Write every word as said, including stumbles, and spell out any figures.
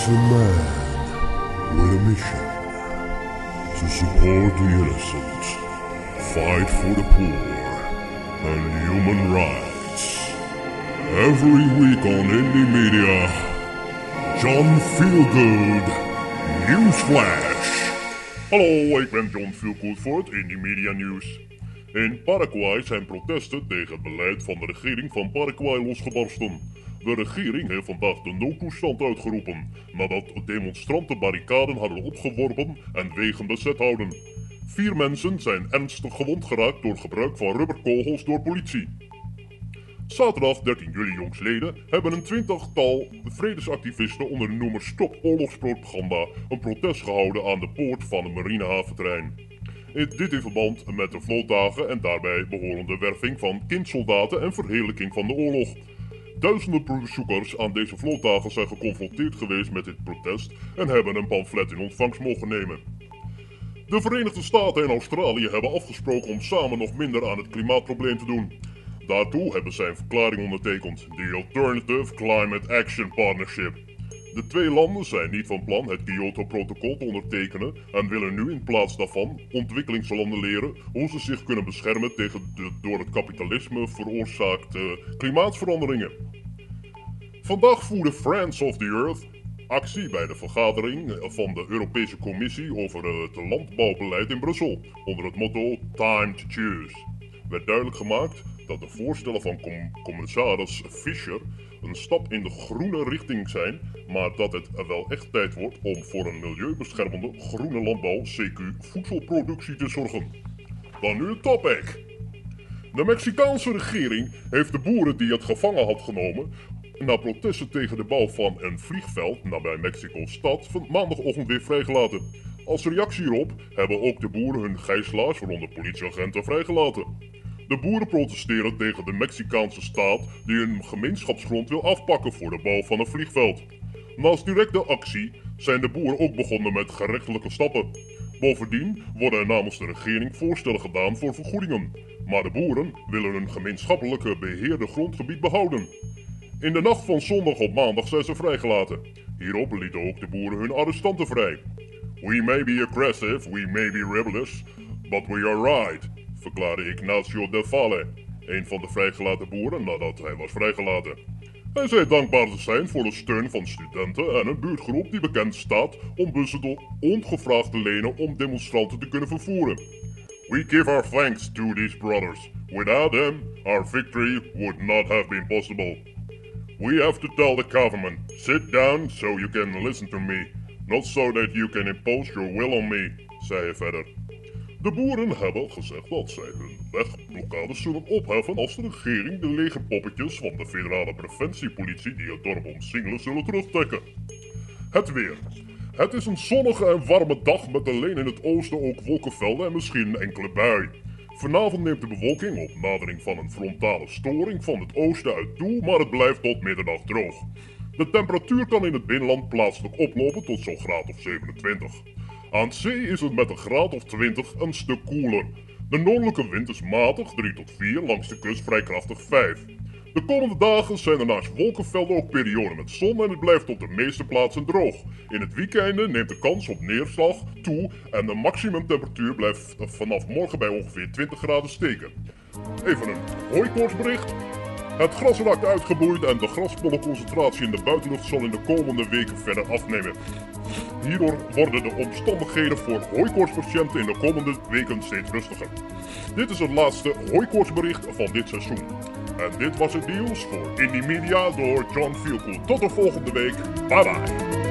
a man with a mission to support the innocent, fight for the poor, and human rights. Every week on Indie Media, John Feelgood Newsflash. Hallo, ik ben John Feelgood voor het Indie Media Nieuws. In Paraguay zijn protesten tegen het beleid van de regering van Paraguay losgebarsten. De regering heeft vandaag de noodtoestand uitgeroepen, nadat demonstranten barricaden hadden opgeworpen en wegen bezet houden. Vier mensen zijn ernstig gewond geraakt door gebruik van rubberkogels door politie. Zaterdag dertien juli jongstleden hebben een twintigtal vredesactivisten onder de noemer Stop Oorlogspropaganda een protest gehouden aan de poort van het marinehaventerrein. Dit in verband met de vlootdagen en daarbij behorende werving van kindsoldaten en verheerlijking van de oorlog. Duizenden bezoekers aan deze vlootdagen zijn geconfronteerd geweest met dit protest en hebben een pamflet in ontvangst mogen nemen. De Verenigde Staten en Australië hebben afgesproken om samen nog minder aan het klimaatprobleem te doen. Daartoe hebben zij een verklaring ondertekend, de Alternative Climate Action Partnership. De twee landen zijn niet van plan het Kyoto-protocol te ondertekenen en willen nu in plaats daarvan ontwikkelingslanden leren hoe ze zich kunnen beschermen tegen de door het kapitalisme veroorzaakte klimaatveranderingen. Vandaag voerde Friends of the Earth actie bij de vergadering van de Europese Commissie over het landbouwbeleid in Brussel onder het motto Time to Choose. Werd duidelijk gemaakt dat de voorstellen van com commissaris Fischer een stap in de groene richting zijn, maar dat het wel echt tijd wordt om voor een milieubeschermende groene landbouw, C Q voedselproductie te zorgen. Dan nu het topic. De Mexicaanse regering heeft de boeren die het gevangen had genomen na protesten tegen de bouw van een vliegveld nabij Mexico-stad van maandagochtend weer vrijgelaten. Als reactie hierop hebben ook de boeren hun gijzelaars, waaronder politieagenten, vrijgelaten. De boeren protesteren tegen de Mexicaanse staat die hun gemeenschapsgrond wil afpakken voor de bouw van een vliegveld. Naast directe actie zijn de boeren ook begonnen met gerechtelijke stappen. Bovendien worden er namens de regering voorstellen gedaan voor vergoedingen. Maar de boeren willen hun gemeenschappelijke beheerde grondgebied behouden. In de nacht van zondag op maandag zijn ze vrijgelaten. Hierop lieten ook de boeren hun arrestanten vrij. We may be aggressive, we may be rebellious, but we are right, verklaarde Ignacio del Valle, een van de vrijgelaten boeren nadat hij was vrijgelaten. Hij zei dankbaar te zijn voor de steun van studenten en een buurtgroep die bekend staat om bussen ongevraagd te lenen om demonstranten te kunnen vervoeren. We give our thanks to these brothers. Without them, our victory would not have been possible. We have to tell the government, sit down so you can listen to me, not so that you can impose your will on me, zei hij verder. De boeren hebben gezegd dat zij hun wegblokkades zullen opheffen als de regering de legerpoppetjes van de federale preventiepolitie die het dorp omsingelen zullen terugtrekken. Het weer. Het is een zonnige en warme dag met alleen in het oosten ook wolkenvelden en misschien een enkele bui. Vanavond neemt de bewolking op nadering van een frontale storing van het oosten uit toe, maar het blijft tot middernacht droog. De temperatuur kan in het binnenland plaatselijk oplopen tot zo'n graad of zevenentwintig. Aan zee is het met een graad of twintig een stuk koeler. De noordelijke wind is matig drie tot vier, langs de kust vrij krachtig vijf. De komende dagen zijn er naast wolkenvelden ook perioden met zon en het blijft op de meeste plaatsen droog. In het weekend neemt de kans op neerslag toe en de maximumtemperatuur blijft vanaf morgen bij ongeveer twintig graden steken. Even een hooikoortsbericht. Het gras raakt uitgeboeid en de graspollenconcentratie in de buitenlucht zal in de komende weken verder afnemen. Hierdoor worden de omstandigheden voor hooikoortspatiënten in de komende weken steeds rustiger. Dit is het laatste hooikoortsbericht van dit seizoen. En dit was het nieuws voor Indie Media door John Feelgood. Tot de volgende week. Bye bye.